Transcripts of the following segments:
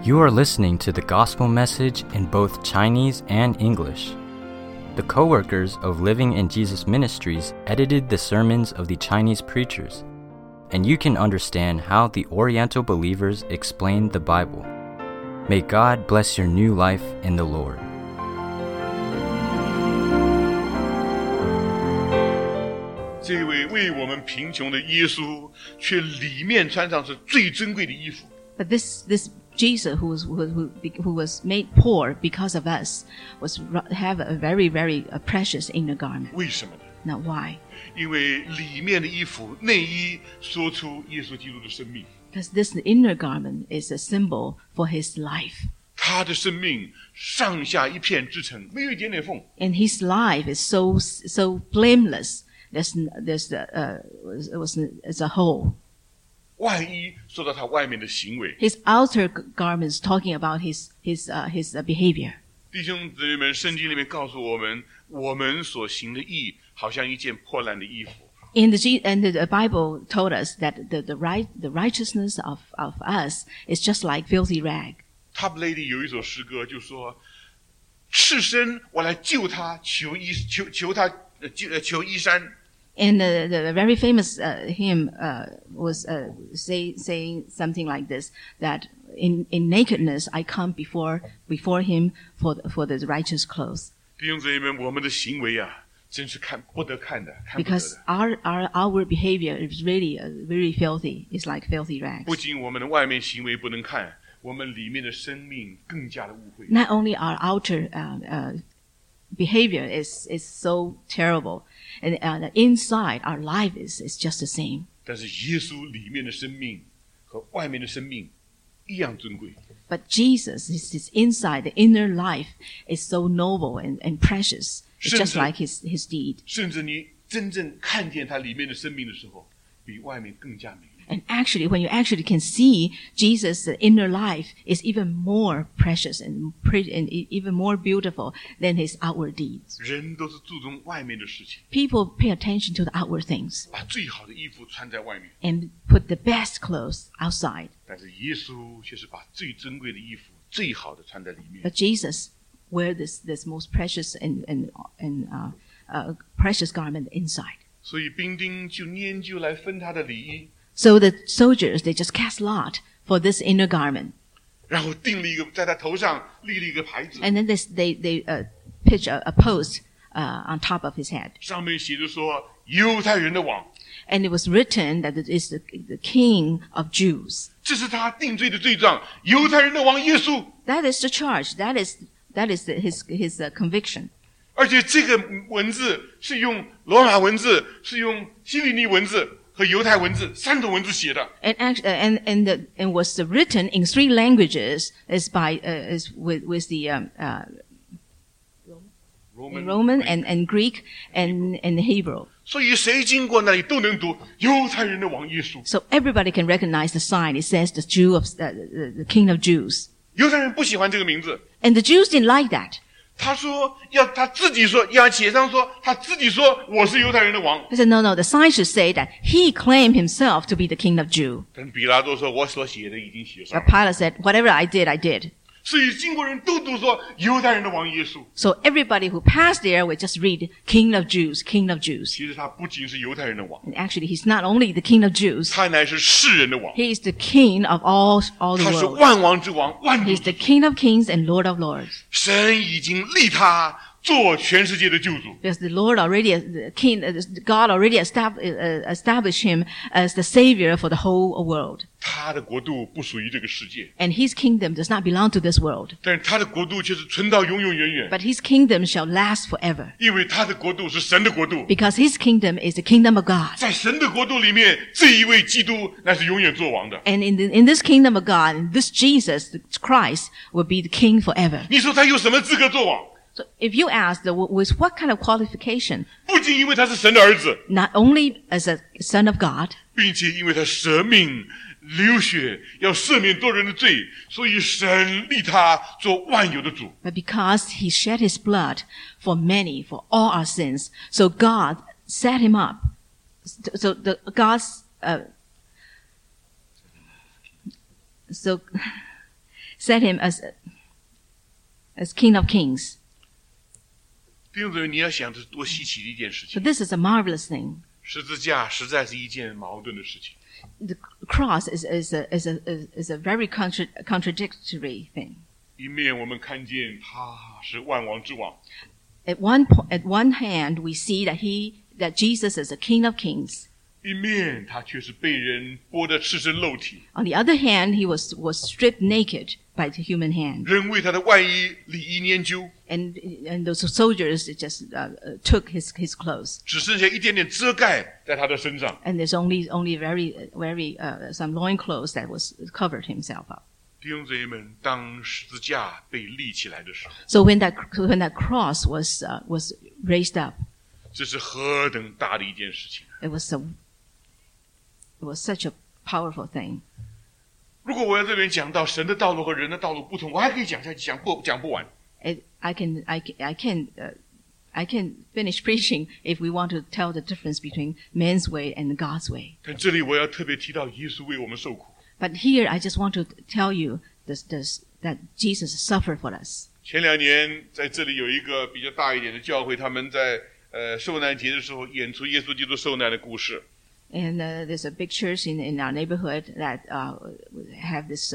You are listening to the gospel message in both Chinese and English. The co-workers of Living in Jesus Ministries edited the sermons of the Chinese preachers, and you can understand how the Oriental believers explained the Bible. May God bless your new life in the Lord. 这位为我们贫穷的耶稣，却里面穿上是最珍贵的衣服。 But this Jesus who was made poor because of us have a very precious inner garment. 为什么呢？ Now why? 因为里面的衣服内衣说出耶稣基督的生命， Because this inner garment is a symbol for his life. 他的生命上下一片织成，没有一点点缝。 And his life is so blameless. There's a whole. 外衣说到他外面的行为。 His outer garments talking about his behavior. 弟兄姊妹们，圣经里面告诉我们，我们所行的义，好像一件破烂的衣服。 And the Bible told us that the righteousness of us is just like filthy rag. Top Lady 有一首诗歌，就说：赤身我来救他，求衣衫。 And the very famous hymn was saying something like this: that in nakedness I come before him for the righteous clothes. 弟兄姊妹们，我们的行为啊，真是看不得的，看不得 Because 的。 our behavior is really very filthy. It's like filthy rags. 不仅我们的外面行为不能看，我们里面的生命更加的污秽。 Not only our outer behavior is so terrible, and inside our life is just the same. 但是耶稣里面的生命和外面的生命一样尊贵。 But Jesus, his inside, the inner life is so noble and precious. It's just like his deed. 甚至你真正看见他里面的生命的时候，比外面更加美丽。 And actually, when you actually can see Jesus' inner life is even more precious and even more beautiful than his outward deeds. 人都是注重外面的事情， People pay attention to the outward things 把最好的衣服穿在外面， and put the best clothes outside. 但是耶稣却是把最珍贵的衣服、最好的穿在里面。 But Jesus wear this most precious and precious garment inside. 所以兵丁就研究来分他的礼衣， So the soldiers, they just cast lot for this inner garment. 然后定了一个，在他头上立了一个牌子， And then they pitch a post on top of his head. 上面写着说犹太人的王， And it was written that it is the king of Jews. 这是他定罪的罪状，犹太人的王耶稣。 That is the charge. That is his conviction. 而且这个文字是用罗马文字、是用希利尼文字和犹太文字三种文字写的。 And was written in 3 languages is with the Roman and Greek and Hebrew. 所以谁经过那里都能读犹太人的王耶稣。 So everybody can recognize the sign. It says the King of Jews. 犹太人不喜欢这个名字， And the Jews didn't like that. 他自己说要写上说他自己说我是犹太人的王。 They said, no, the sign should say that he claimed himself to be the King of Jew. 但比拉多说我所写的已经写上 But 了， Pilate said, whatever I did, I did. 所以经过人都读说犹太人的王耶稣。 So everybody who passed there would just read King of Jews, King of Jews. 其实他不仅是犹太人的王， And actually, he's not only the King of Jews, 他乃是世人的王， he is the King of all 他 the 是 world. 万王之王，万主 He's 之 the 主。 King of kings and Lord of lords. 神已经立他做全世界的救主。 Because God already established him as the Savior for the whole world. 他的国度不属于这个世界， And his kingdom does not belong to this world. 但是他的国度却是存到永永远远， But his kingdom shall last forever. 因为他的国度是神的国度。 Because his kingdom is the kingdom of God. 在神的国度里面，这一位基督那是永远做王的。 And in this kingdom of God, this Jesus, Christ, will be the king forever. 你说他有什么资格做王？ So if you ask, with what kind of qualification? 不仅因为他是神的儿子， Not only as a son of God, 并且因为他舍命流血，要赦免多人的罪，所以神立他做万有的主。 but because he shed his blood for many, for all our sins, so God set him up. So set him as King of Kings. 弟兄姊妹，你要想这是多稀奇的一件事 So 情。 this is a marvelous thing. 十字架实在是一件矛盾的事情。 The cross is a very contradictory thing. 一面我们看见他是万王之王， At one hand, we see that Jesus is a King of Kings. 一面他却是被人剥得赤身露体， On the other hand, he was stripped naked by the human hand. 人为他的外衣礼衣研究， And those soldiers just took his clothes. 只剩下一点点遮盖在他的身上。 And there's only very some loincloths that was covered himself up. 弟兄姊妹们，当十字架被立起来的时候， So when that cross was raised up, 这是何等大的一件事情！ it was such a powerful thing. 如果我要这边讲到神的道路和人的道路不同，我还可以讲下去，讲不完。 I can finish preaching if we want to tell the difference between man's way and God's way. 但这里我要特别提到耶稣为我们受苦。 But here I just want to tell you that Jesus suffered for us. 前2年在这里有一个比较大一点的教会，他们在受难节的时候演出耶稣基督受难的故事。 And there's a big church in our neighborhood that have this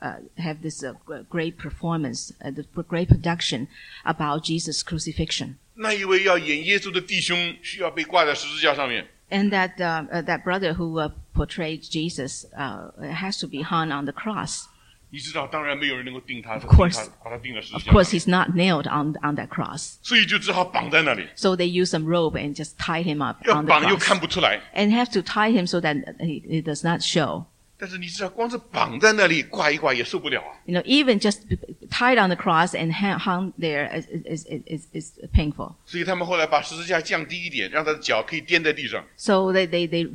great performance, the great production about Jesus' crucifixion. 那一位要演耶稣的弟兄需要被挂在十字架上面。 And that brother who portrayed Jesus has to be hung on the cross. 你知道，当然没有人能够钉他， Of course. 把他钉在十字 Of 架 course, 上， he's not nailed on that cross. 所以就只好绑在那里， So they use some rope and just tie him up 要 on the 绑又 cross. 看不出来。 And have to tie him so that it does not show. 但是你知道，光是绑在那里挂一挂也受不了啊！ Even just tied on the cross and hung there is painful. 所以他们后来把十字架降低一点，让他的脚可以垫在地上。 So they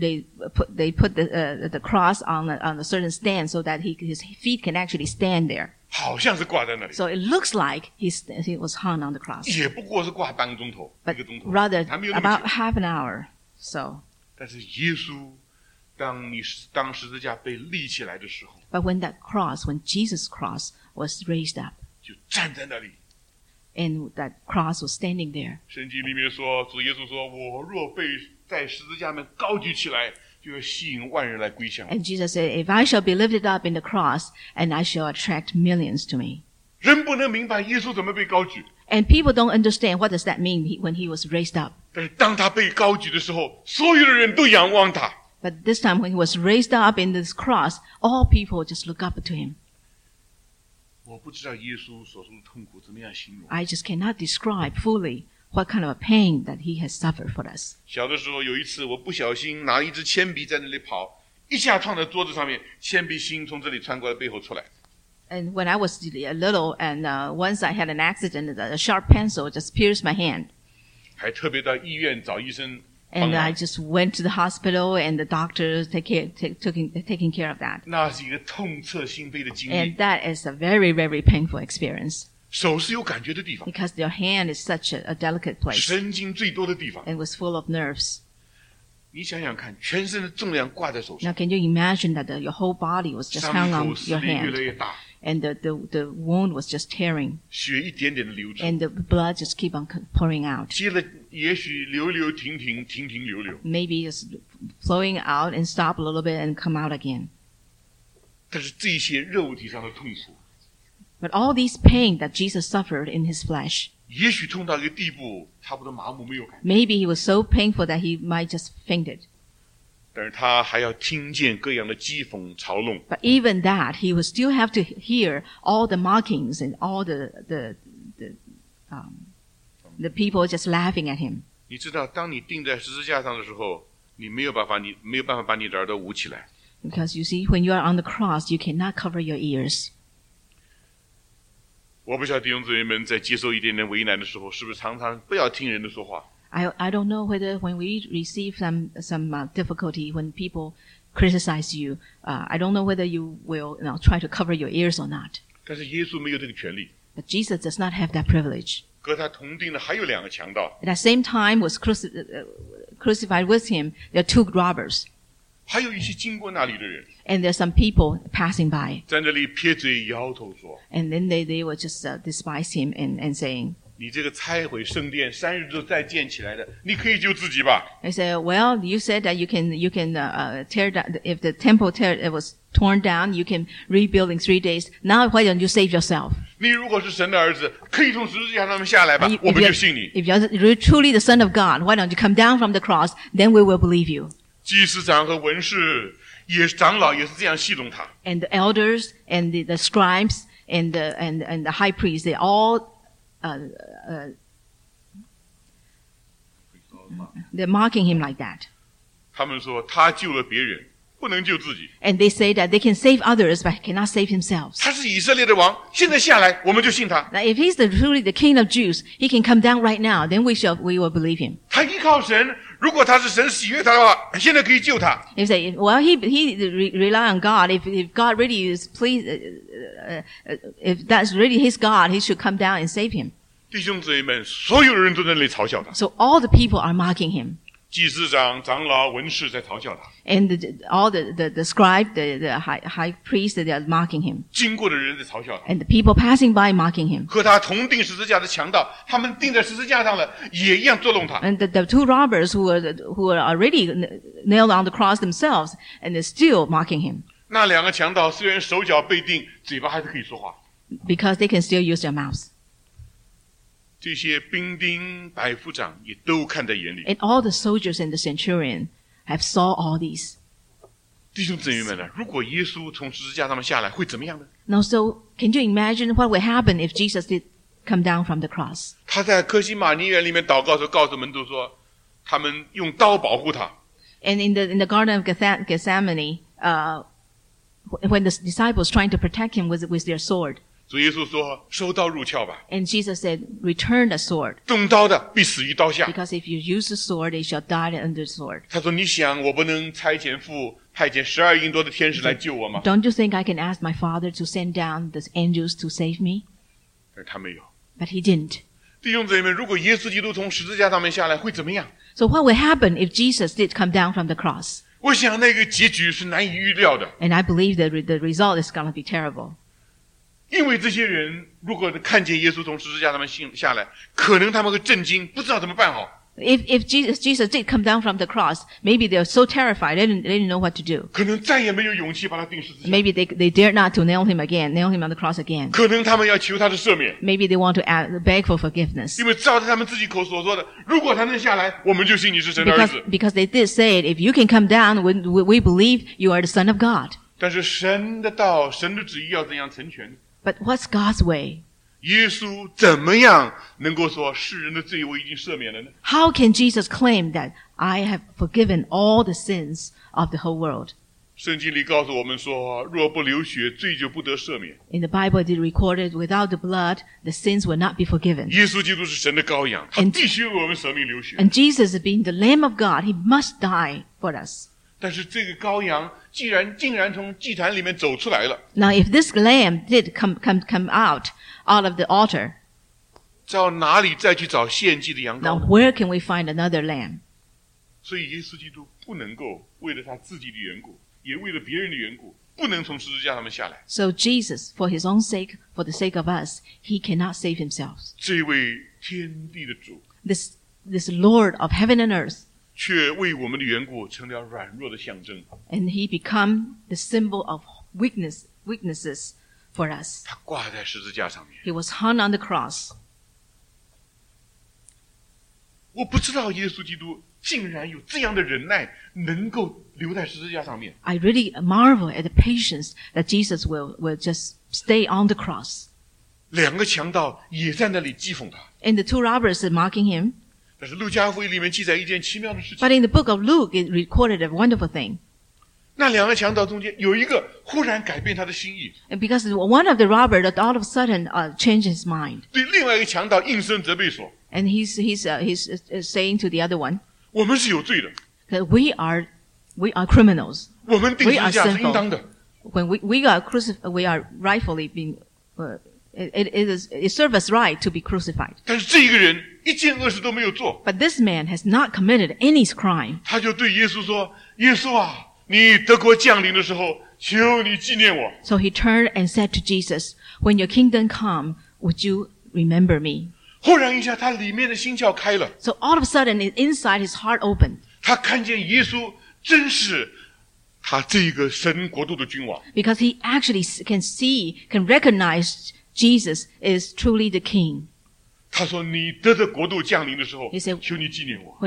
put the cross on a certain stand so that his feet can actually stand there. 好像是挂在那里， So it looks like he was hung on the cross, 也不过是挂半个钟头，一 but 个钟头， rather 还没有那么 about 久。 half an hour. So, 但是耶稣，当十字架被立起来的时候， but when Jesus' cross was raised up 就站在那里。 and that cross was standing there, 圣经里面说，主耶稣说：“我若被在十字架上面高举起来，就要吸引万人来归向我。” and Jesus said, "If I shall be lifted up in the cross, and I shall attract millions to me." 人不能明白耶稣怎么被高举， And people don't understand what does that mean when he was raised up. 但是当他被高举的时候，所有的人都仰望他。 But this time when he was raised up in this cross, all people just look up to him. 我不知道耶稣所受的痛苦怎么样形容。 I just cannot describe fully what kind of a pain that he has suffered for us. 小的时候有一次，我不小心拿一支铅笔在那里跑，一下撞在桌子上面，铅笔芯从这里穿过来，背后出来。 And when I was little, and once I had an accident, a sharp pencil just pierced my hand. 还特别到医院找医生帮 And I 忙。 just went to the hospital, and the doctors taking care of that. 那是一个痛彻心扉的经 And 历。 that is a very, very painful experience 手是有感觉的地方， because your hand is such a delicate place 神经最多的地方。 and was full of nerves. 你想想看，全身的重量挂在手 Now, 上， can you imagine that your whole body was just 伤 hung 口 on 撕 your 裂越来 hand, 越大， and the wound was just tearing, 血一点点的流出， and the blood just keep on pouring out. 接了也许流流停停，停停流流。 Maybe it's flowing out and stop a little bit and come out again. 但是这些肉体上的痛苦， But all these pain that Jesus suffered in his flesh, 也许痛到一个地步，差不多麻木没有感觉， maybe he was so painful that he might just fainted. 但是他还要听见各样的讥讽嘲弄。 But even that, he would still have to hear all the mockings and all the people just laughing at him. 你知道，当你钉在十字架上的时候，你没有办法把你的耳朵捂起来。 Because you see, when you are on the cross, you cannot cover your ears. 我不晓得弟兄姊妹们在接受一点点为难的时候，是不是常常不要听人的说话？ I don't know whether when we receive some difficulty, when people criticize you, I don't know whether you will try to cover your ears or not. 但是耶稣没有这个权利。 But Jesus does not have that privilege. 和他同钉的还有2个强盗， At that same time, was crucified with him, there are 2 robbers. 还有一些经过那里的人， And there's some people passing by. 在那里撇嘴摇头说 And then they would just despise him and saying, 你这个拆毁圣殿3日之后再建起来的，你可以救自己吧。 they say, well, you said that you can tear down, if the temple was torn down, you can rebuild in 3 days. Now why don't you save yourself? 你如果是神的儿子，可以从十字架上面下来吧 And， 我们就信你。 if you're truly the Son of God, why don't you come down from the cross? Then we will believe you. 祭司长和文士也长老也是这样戏弄他。 And the elders and the scribes and the high priest, they all they're mocking him like that. 他们说他救了别人，不能救自己。 And they say that they can save others, but cannot save themselves. 他是以色列的王，现在下来我们就信他。 Now, if he's truly the King of Jews, he can come down right now. Then we will believe him. 他依靠神，如果他是神喜悦他的话，现在可以救他。 If say, well, he rely on God. If God really is pleased, if that's really his God, he should come down and save him. 弟兄姊妹们，所有的人都在那里嘲笑他， So all the people are mocking him, 祭司长、长老、文士在嘲笑他， and all the scribe, the high priest, they are mocking him, 经过的人在嘲笑他， and the people passing by mocking him, 和他同钉十字架的强盗，他们钉在十字架上了，也一样捉弄他。 and the two robbers who are already nailed on the cross themselves, and they're still mocking him 那2个强盗虽然手脚被钉，嘴巴还是可以说话。 because they can still use their mouths. 这些兵丁、百夫长也都看在眼里。 And all the soldiers and the centurion have saw all these. 弟兄姊妹们呢？如果耶稣从十字架上面下来，会怎么样呢？ Now, so can you imagine what would happen if Jesus did come down from the cross? 他在客西马尼园里面祷告的时候，告诉门徒说，他们用刀保护他。 And in the Garden of Gethsemane, when the disciples trying to protect him with their sword, 主耶稣说：“收刀入鞘吧， and Jesus said, "Return the sword, 动刀的必死于刀下。 because if you use the sword, they shall die under the sword." ” 他说：“你想我不能差遣派遣12营多的天使来救我吗？” Don't you think I can ask my Father to send down the angels to save me? 但是他没有。 But he didn't. 弟兄姊妹们，如果耶稣基督从十字架上面下来，会怎么样？ So what would happen if Jesus did come down from the cross? 我想那个结局是难以预料的， And I believe that the result is going to be terrible. 因为这些人如果看见耶稣从十字架上面下来，可能他们会震惊，不知道怎么办好。 If Jesus did come down from the cross, maybe they're so terrified they didn't know what to do. 可能再也没有勇气把他钉十字架， Maybe they dared not to nail him on the cross again. 可能他们要求他的赦免， Maybe they want to beg for forgiveness. 因为照着他们自己口所说的，如果他能下来，我们就信你是神的儿子。 Because they did say it, if you can come down, we believe you are the Son of God. 但是神的道、神的旨意要怎样成全？ But what's God's way? 耶稣怎么样能够说世人的罪我已经赦免了呢？ How can Jesus claim that I have forgiven all the sins of the whole world? 圣经里告诉我们说，若不流血，罪就不得赦免。 In the Bible, it is recorded, without the blood, the sins will not be forgiven. 耶稣基督是神的羔羊，他必须为我们舍命流血。 And Jesus, being the Lamb of God, he must die for us. 但是这个羔羊竟然从祭坛里面走出来了， Now, if this lamb did come out of the altar, 到哪里再去找献祭的羊 now 羔呢？ where can we find another lamb? 所以耶稣基督不能够为了他自己的缘故，也为了别人的缘故，不能从十字架上面下来。 So Jesus, for his own sake, for the sake of us, he cannot save himself. 这位天地的主， This Lord of heaven and earth, 却为我们的缘故成了软弱的象征。 and he become the symbol of weaknesses for us. 他挂在十字架上面。 He was hung on the cross. 我不知道耶稣基督竟然有这样的忍耐，能够留在十字架上面。 I really marvel at the patience that Jesus will just stay on the cross. 2个强盗也在那里讥讽他。 And the two robbers are mocking him. 但是路加福音里面记载一件奇妙的事情， But in the book of Luke, it recorded a wonderful thing. 那2个强盗中间有一个忽然改变他的心意， And because one of the robbers all of a sudden changed his mind. 对另外一个强盗应声责备说 And he's saying to the other one, 我们是有罪的， that we are criminals. 我们钉十字架是应当的。 When we are rightfully being, it serves us right to be crucified. 但是这一个人一件恶事都没有做， But this man has not committed any crime. 他就对耶稣说：“耶稣啊， 你德国降临的时候，求你纪念我。 So he turned and said to Jesus, when your kingdom come, would you remember me? 忽然一下，他里面的心窍开了， So all of a sudden, inside his heart opened 他看见耶稣真是他这个神国度的君王。 because he actually can recognize Jesus is truly the king. 他说：“你得的国度降临的时候 He said,， 求你纪念我。 When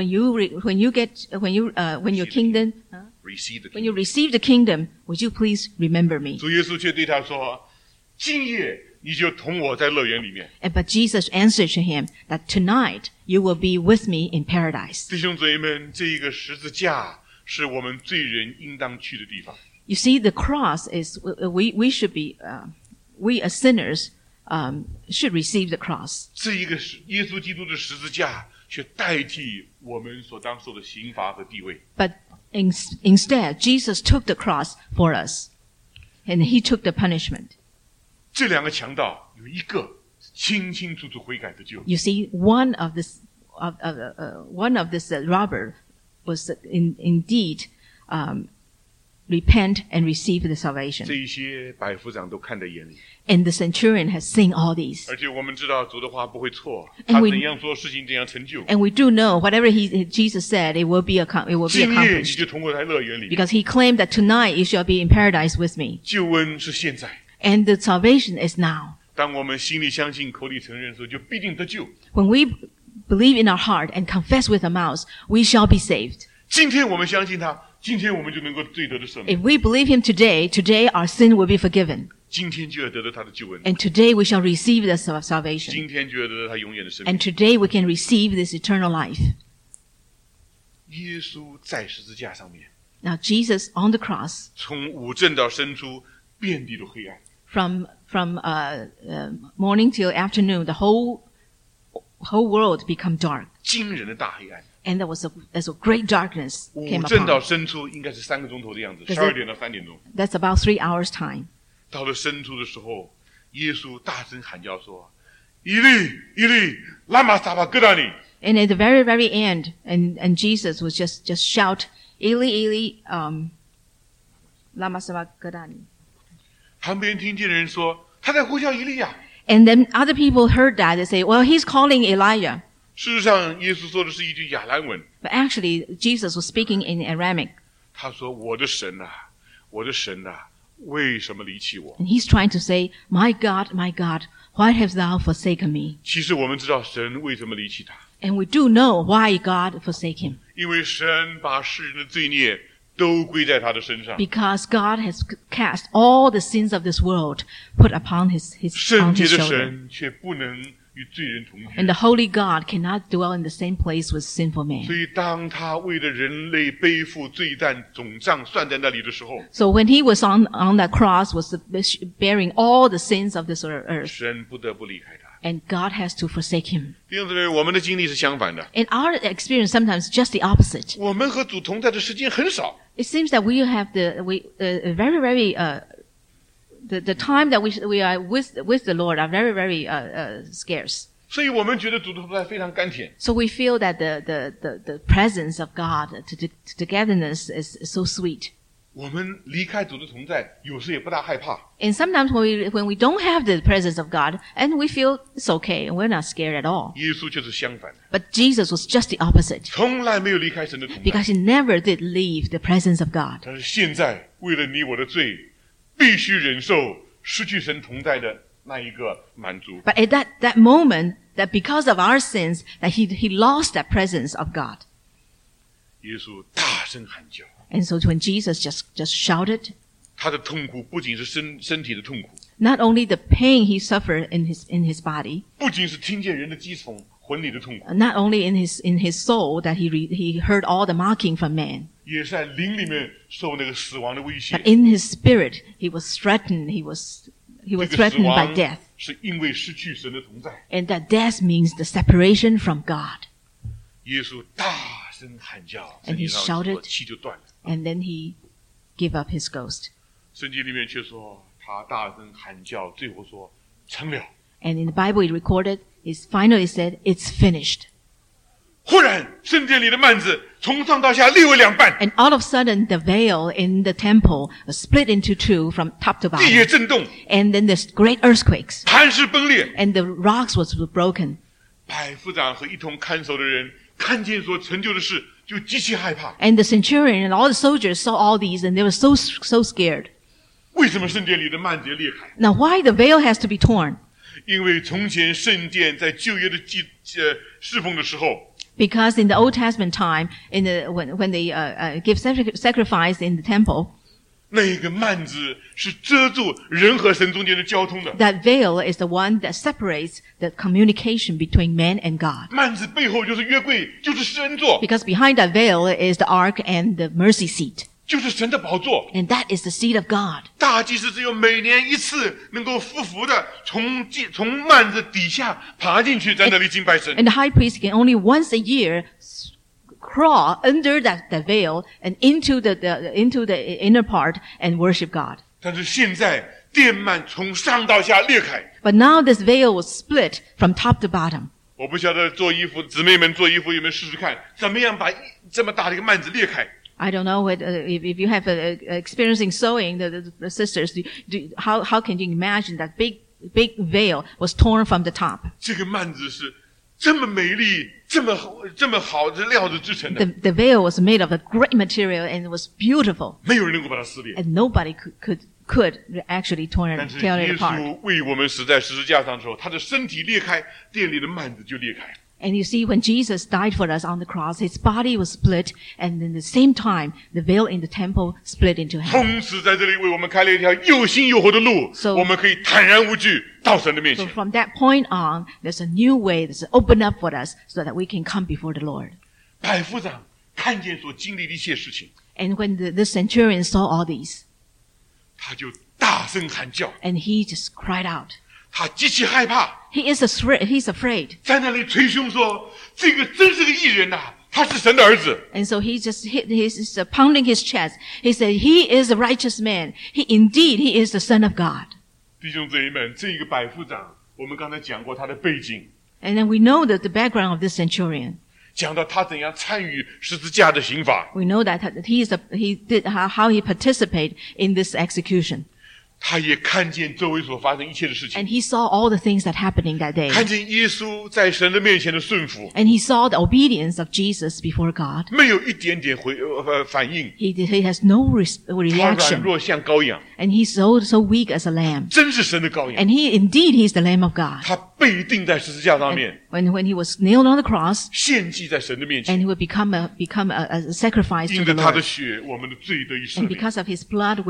your kingdom, Receive the when you receive the kingdom, would you please remember me? 主耶稣却对他说：“今夜你就同我在乐园里面。 But Jesus answered to him that tonight you will be with me in paradise. 弟兄姊妹们，这一个十字架是我们罪人应当去的地方。 You see, the cross is we should be we as sinners should receive the cross. 这一个耶稣基督的十字架，却代替我们所当受的刑罚和地位。 But instead, Jesus took the cross for us, and he took the punishment. 这两个强盗有一个清清楚楚悔改得救， You see, one of this robber was indeed repent and receive the 这 salvation. 一些百夫长都看在眼里。 And the centurion has seen all these. 而且我们知道主的话不会错， And 他 we- 怎样做事情怎样成就。 And we do know whatever Jesus said, it will be 今夜你 accomplished. 就同我在乐园里面。 Because he claimed that tonight you shall be in paradise with me. 救恩是现在， And the salvation is now. 当我们心里相信、口里承认的时候，就必定得救。 When we believe in our heart and confess with our mouths, we shall be saved. 今天我们相信他，今天我们就能够罪得的赦免， If we believe him today, today our sin will be forgiven. 今天就要得到他的救恩， And today we shall receive the salvation. 今天就要得到他永远的生 And 命。 today we can receive this eternal life. 耶稣在十字架上面， Now Jesus on the cross, 从午正到申初，遍地都黑暗。 from morning till afternoon, the whole world become dark. 惊人的大黑暗。 And there's a great darkness 午 came 正到 upon. 申初应该是3个钟头的样子， 可是 12点到3点钟。 That's about 3 hours time. 到了申初的时候，耶稣大声喊叫说：“以利，以利，拉玛撒巴各达尼。” And at the very, very end, and Jesus was just shout, Eli, Eli, lama sabachthani. 旁边听见的人说他在呼叫以利亚。 And then other people heard that. They say, well, he's calling Elijah. 事实上，耶稣说的是一句亚兰文， But actually, Jesus was speaking in Aramaic. 他说：“我的神啊，我的神啊，为什么离弃我 And he's trying to say, my God, why have thou forsaken me?？” 其实我们知道神为什么离弃他， And we do know why God forsake him. 因为神把世人的罪孽都归在他的身上。 Because God has cast all the sins of this world, put upon his 圣 on 洁 his 的 shoulder. 神却不能与罪人同 And 居， the holy God cannot dwell in the same place with sinful 所 man. 以当他为了人类背负罪担总账算在那里的时候， So when he was on that cross, was bearing all the sins of this earth, 神不得不离开他。 and God has to forsake him. 弟兄姊妹，我们的经历是相反的， In our experience, sometimes just the opposite. 我们和主同在的时间很少。 It seems that we have the time that we are with the Lord are very, very scarce. 所以我们觉得主的同在非常甘甜。 So we feel that the presence of God, togetherness is so sweet. 我们离开主的同在，有时也不大害怕。 And sometimes when we don't have the presence of God, and we feel it's okay, and we're not scared at all. 耶稣却是相反的， But Jesus was just the opposite, 从来没有离开神的同在。 because he never did leave the presence of God. 但是现在，为了你我的罪，必须忍受失去神同在的那一个满足。 But at that moment, that because of our sins, that he lost that presence of God. 耶稣大声喊叫， And so when Jesus just shouted, 他的痛苦不仅是身体的痛苦， not only the pain he suffered in his body, 不仅是听见人的讥讽、魂里的痛苦， not only in his soul that he heard all the mocking from man, 也是在灵里面受那个死亡的威胁 but。in his spirit he was threatened. He was 这个死 threatened by 亡 death, 是因为失去神的同在。 and that death means the separation from God. 耶稣大声喊叫， And he 圣经上说 shouted 气就断了。 And then he gave up his ghost. 圣经里面却说他大声喊叫，最后说成了。 And in the Bible it recorded, he finally said, "It's finished." 忽然圣殿里的幔子从上到下裂为两半， And all of a sudden, the veil in the temple was split into two from top to 地也 bottom. 震动， And then there's great earthquakes. 磐石崩裂。 And the rocks was broken. 百夫长和一同看守的人看见所成就的事，就极其害怕。 And the centurion and all the soldiers saw all these and they were so scared. 为什么圣殿里的幔子要裂开？ Now why the veil has to be torn? 因为从前圣殿在旧约的侍奉的时候， Because in the Old Testament time, when they give sacrifice in the temple, 那个幔子是遮住人和神中间的交通的。 that veil is the one that separates the communication between man and God. 幔子背后就是约柜，就是施恩座， Because behind that veil is the ark and the mercy seat. 就是神的宝座。 And that is the seat of God. 大祭司只有每年一次能够匍匐的从幔子底下爬进去，在那里敬拜神。 And the high priest can only once a year crawl under that veil and into the inner part and worship God. 但是现在殿幔从上到下裂开， But now this veil was split from top to bottom. 我不晓得做衣服姊妹们做衣服有没有试试看，怎么样把这么大的一个幔子裂开？ I don't know if you have experience in sewing, the sisters, how can you imagine that big veil was torn from the top? 这个幔子是这么美丽、这么好的料子制成的， The veil was made of a great material and it was beautiful, 没有人能够把它撕裂。 and nobody could actually tear 但是 it 耶 apart. 稣为我们死在十字架上的时候，他的身体裂开，殿里的幔子就裂开。 And you see, when Jesus died for us on the cross, his body was split, and in the same time, the veil in the temple split into half. 从此在这里为我们开了一条又新又活的路， So- 我们可以坦然无惧到神的面 So 前。 from that point on, there's a new way that's opened up for us so that we can come before the Lord. 百夫长看见所经历的一切事情， And when the centurion saw all these, 他就大声喊叫， and he just cried out. 他极其害怕， He's afraid. 在那里捶胸说：“这个真是个义人呐、他是神的儿子。” And so he just he's pounding his chest. He said, he is a righteous man. He is the son of God. 弟兄姊妹们，这个百夫长，我们刚才讲过他的背景， And then we know that the background of this centurion. 讲到他怎样参与十字架的刑罚， We know that how he participated in this execution. 他也看见周围所发生一切的事情， And he saw all the things that happened in that day. 看见耶稣在神的面前的顺服， And he saw the obedience of Jesus before God. 没有一点点反应， He has no 他软 reaction. 弱像羔羊， And he's so weak as a lamb. 真是神的羔羊。 And he's the Lamb of God. 他被钉在十字架上面， When he was nailed on the cross, 献祭在神的面 and 前， he would become a sacrifice to 因 the 着他的 Lord. 血，我们的罪得以赦 And 免； because of his blood,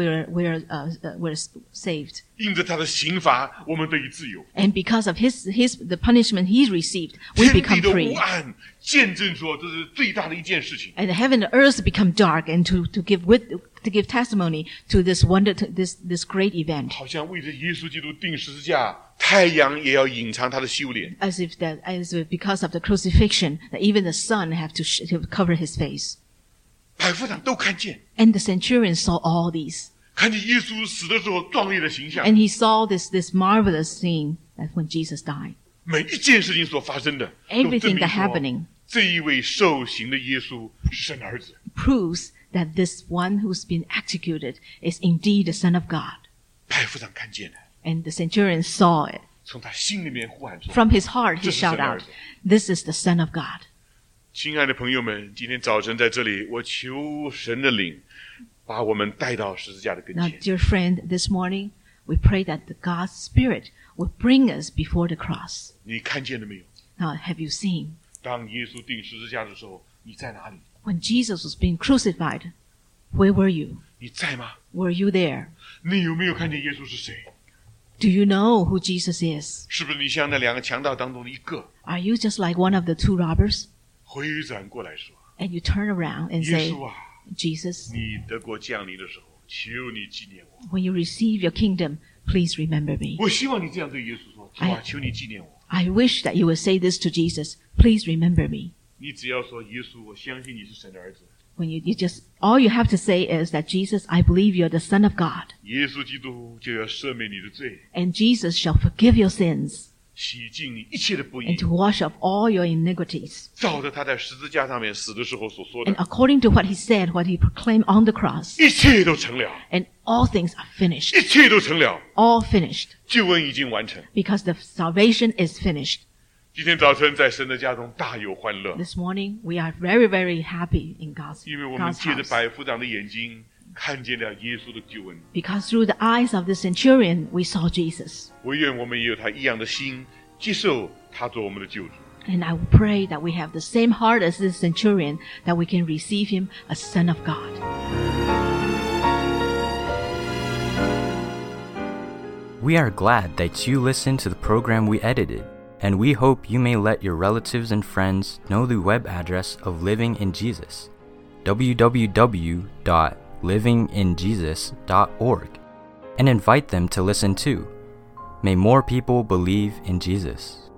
we're saved. 因着他的刑罚，我们得以自由。 And because of the punishment he received, we 天 become 地的 free. 无暗见证说，这是最大的一件事情。 And the heaven and earth become dark, and to give testimony to this wonder, to this great event. 好像为着耶稣基督钉十字架，太阳也要隐藏他的羞脸。 As if because of the crucifixion, that even the sun have to cover his face. 百夫长都看见， And the centurion saw all these. 看见耶稣死的时候壮丽的形象， And he saw this marvelous scene that when Jesus died. 每一件事情所发生的，都证 Everything 明 that 说 happening 这一位受刑的耶稣是神的儿子。 proves that this one who's been executed is indeed the Son of God. 百夫长看见了， And the centurion saw it. 从他心里面呼喊说 From his heart, he 这是神 shouted 的儿 out, 子。 this is the Son of God. 亲爱的朋友们，今天早晨在这里，我求神的灵把我们带到十字架的跟 Now, 前。 dear friend, this morning, we pray that the God's Spirit will bring us before the cross. 你看见了没有？ Now, have you seen? 当耶稣钉十字架的时候，你在哪里？ When Jesus was being crucified, where were you? 你在吗？ Were you there? 你有没有看见耶稣是谁？ Do you know who Jesus is? 是不是你像那两个强盗当中的一个， Are you just like one of the two robbers? 回转过来说 And you turn around and 耶 say, 稣啊， Jesus, 你得国降临的时候，求你纪念我。 when you receive your kingdom, please remember me. 我希望你这样对耶稣说：主啊，求你纪念我。 I wish that you would say this to Jesus, please remember me. 你只要说耶稣，我相信你是神的儿子。 When you just, all you have to say is that Jesus, I believe you're the Son of God. 耶稣基督就要赦免你的罪， And Jesus shall forgive your sins. 洗净你一切的不义 and to wash off all your iniquities. 照着他在十字架上面死的时候所说的 And according to what he said, what he proclaimed on the cross, 一切都成了， and all things are finished. 一切都成了， All finished. 救恩已经完成。 Because the salvation is finished. 今天早晨在神的家中大有欢乐， This morning, we are very, very happy in 因为我们 God's 借着 house. 百夫长的眼睛看见了耶稣的救恩。 Because through the eyes of the centurion, we saw Jesus. 我愿我们也有他一样的心，接受他做我们的救主。 And I pray that we have the same heart as this centurion, that we can receive him as Son of God. We are glad that you listened to the program we edited, and we hope you may let your relatives and friends know the web address of Living in Jesus, www.livinginjesus.org, and invite them to listen too. May more people believe in Jesus.